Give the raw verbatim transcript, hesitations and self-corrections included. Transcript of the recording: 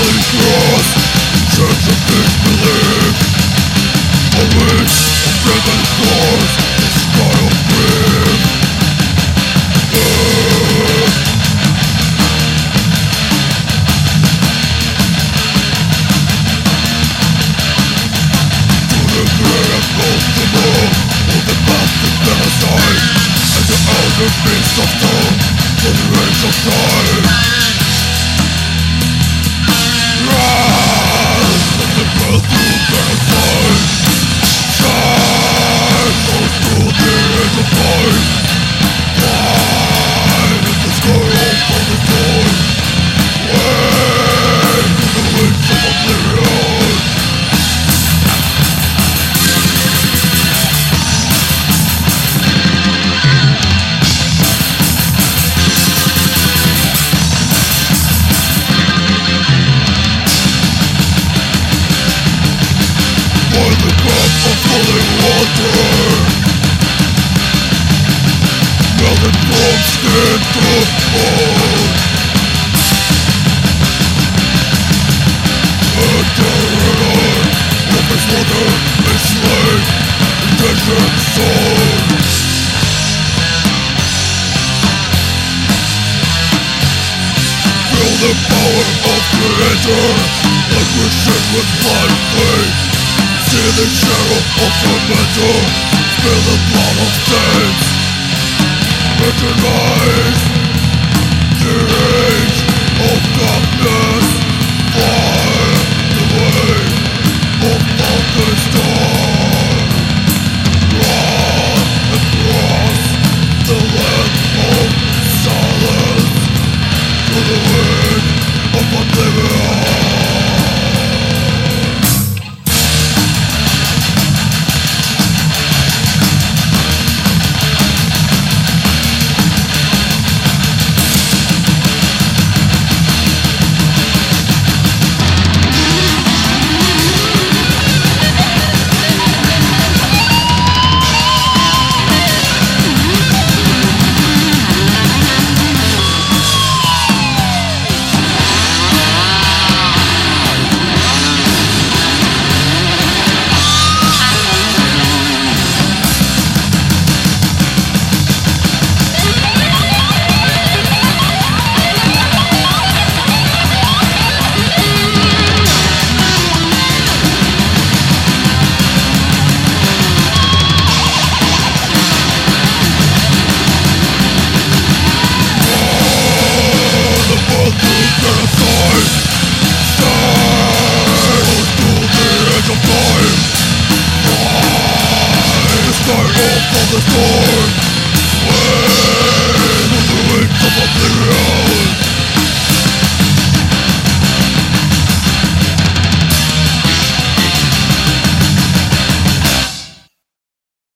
cross, church of disbelief. A wish of driven scars, the sky of grief. To the great and ultimate of the past of genocide, and the elder beast of time, for the age of time. By the cup of holy water, melted from skin to bone. A terror of his water is slain in desert zone. Feel the power of Creator, like we're shit with blind faith. See the shadow of tormentor, spill the blood of saints. Recognize the age of darkness. Fire the way of mountain star. Run across the land of silence, to the wind of oblivion. Of the storm, when on the wings of oblivion.